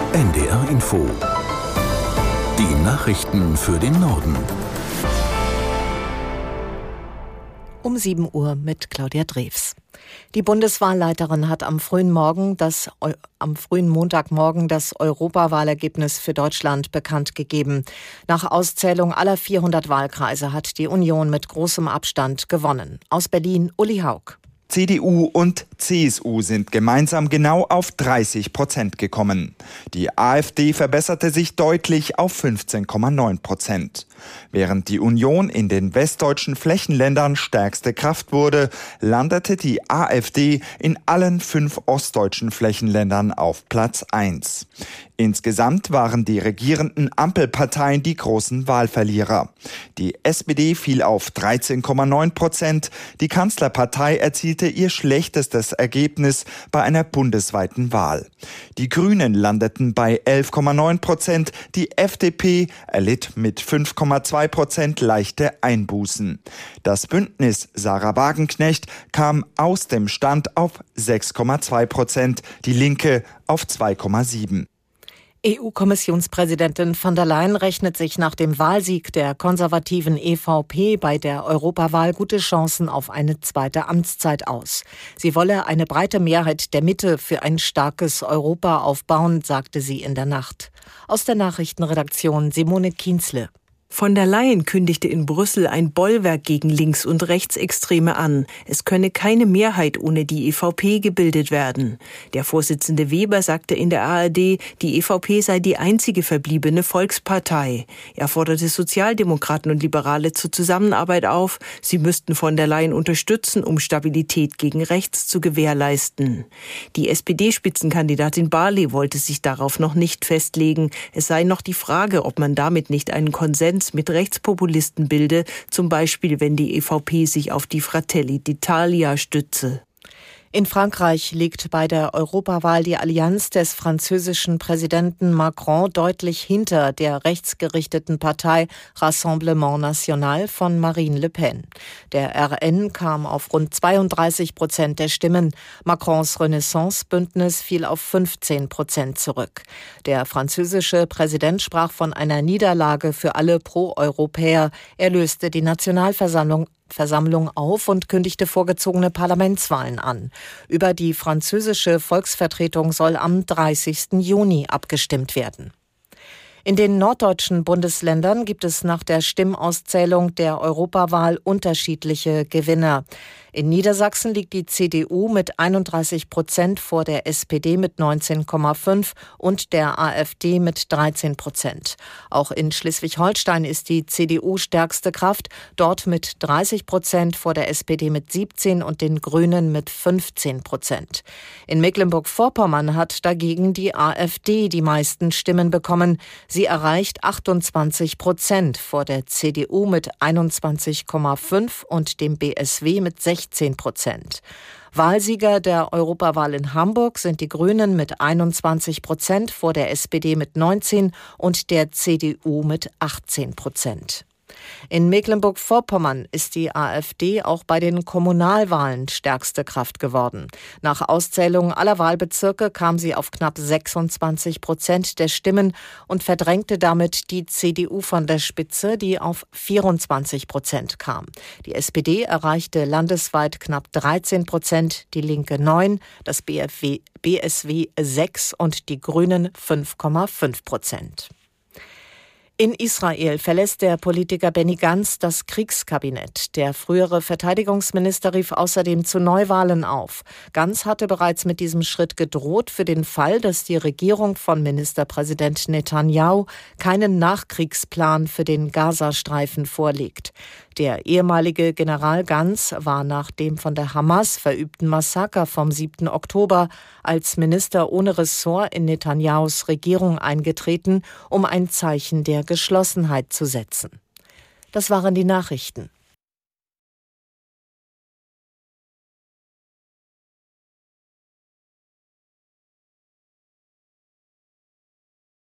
NDR Info. Die Nachrichten für den Norden. Um 7 Uhr mit Claudia Drews. Die Bundeswahlleiterin hat am frühen Montagmorgen das Europawahlergebnis für Deutschland bekannt gegeben. Nach Auszählung aller 400 Wahlkreise hat die Union mit großem Abstand gewonnen. Aus Berlin Uli Haug. CDU und CSU sind gemeinsam genau auf 30% gekommen. Die AfD verbesserte sich deutlich auf 15,9%. Während die Union in den westdeutschen Flächenländern stärkste Kraft wurde, landete die AfD in allen 5 ostdeutschen Flächenländern auf Platz 1. Insgesamt waren die regierenden Ampelparteien die großen Wahlverlierer. Die SPD fiel auf 13,9%, die Kanzlerpartei erzielte ihr schlechtestes Ergebnis bei einer bundesweiten Wahl. Die Grünen landeten bei 11,9%, die FDP erlitt mit 5,2% leichte Einbußen. Das Bündnis Sarah Wagenknecht kam aus dem Stand auf 6,2%, die Linke auf 2,7%. EU-Kommissionspräsidentin von der Leyen rechnet sich nach dem Wahlsieg der konservativen EVP bei der Europawahl gute Chancen auf eine zweite Amtszeit aus. Sie wolle eine breite Mehrheit der Mitte für ein starkes Europa aufbauen, sagte sie in der Nacht. Aus der Nachrichtenredaktion Simone Kienzle. Von der Leyen kündigte in Brüssel ein Bollwerk gegen Links- und Rechtsextreme an. Es könne keine Mehrheit ohne die EVP gebildet werden. Der Vorsitzende Weber sagte in der ARD, die EVP sei die einzige verbliebene Volkspartei. Er forderte Sozialdemokraten und Liberale zur Zusammenarbeit auf. Sie müssten von der Leyen unterstützen, um Stabilität gegen rechts zu gewährleisten. Die SPD-Spitzenkandidatin Barley wollte sich darauf noch nicht festlegen. Es sei noch die Frage, ob man damit nicht einen Konsens mit Rechtspopulisten bilde, zum Beispiel wenn die EVP sich auf die Fratelli d'Italia stütze. In Frankreich liegt bei der Europawahl die Allianz des französischen Präsidenten Macron deutlich hinter der rechtsgerichteten Partei Rassemblement National von Marine Le Pen. Der RN kam auf rund 32% der Stimmen. Macrons Renaissance-Bündnis fiel auf 15% zurück. Der französische Präsident sprach von einer Niederlage für alle Pro-Europäer. Er löste die Nationalversammlung auf und kündigte vorgezogene Parlamentswahlen an. Über die französische Volksvertretung soll am 30. Juni abgestimmt werden. In den norddeutschen Bundesländern gibt es nach der Stimmauszählung der Europawahl unterschiedliche Gewinner. In Niedersachsen liegt die CDU mit 31% vor der SPD mit 19,5% und der AfD mit 13%. Auch in Schleswig-Holstein ist die CDU stärkste Kraft, dort mit 30% vor der SPD mit 17% und den Grünen mit 15%. In Mecklenburg-Vorpommern hat dagegen die AfD die meisten Stimmen bekommen. Sie erreicht 28% vor der CDU mit 21,5% und dem BSW mit 16%. Wahlsieger der Europawahl in Hamburg sind die Grünen mit 21%, vor der SPD mit 19% und der CDU mit 18%. In Mecklenburg-Vorpommern ist die AfD auch bei den Kommunalwahlen stärkste Kraft geworden. Nach Auszählung aller Wahlbezirke kam sie auf knapp 26% der Stimmen und verdrängte damit die CDU von der Spitze, die auf 24% kam. Die SPD erreichte landesweit knapp 13%, die Linke 9%, das BSW 6% und die Grünen 5,5%. In Israel verlässt der Politiker Benny Gantz das Kriegskabinett. Der frühere Verteidigungsminister rief außerdem zu Neuwahlen auf. Gantz hatte bereits mit diesem Schritt gedroht für den Fall, dass die Regierung von Ministerpräsident Netanyahu keinen Nachkriegsplan für den Gazastreifen vorlegt. Der ehemalige General Gantz war nach dem von der Hamas verübten Massaker vom 7. Oktober als Minister ohne Ressort in Netanyahus Regierung eingetreten, um ein Zeichen der Geschlossenheit zu setzen. Das waren die Nachrichten.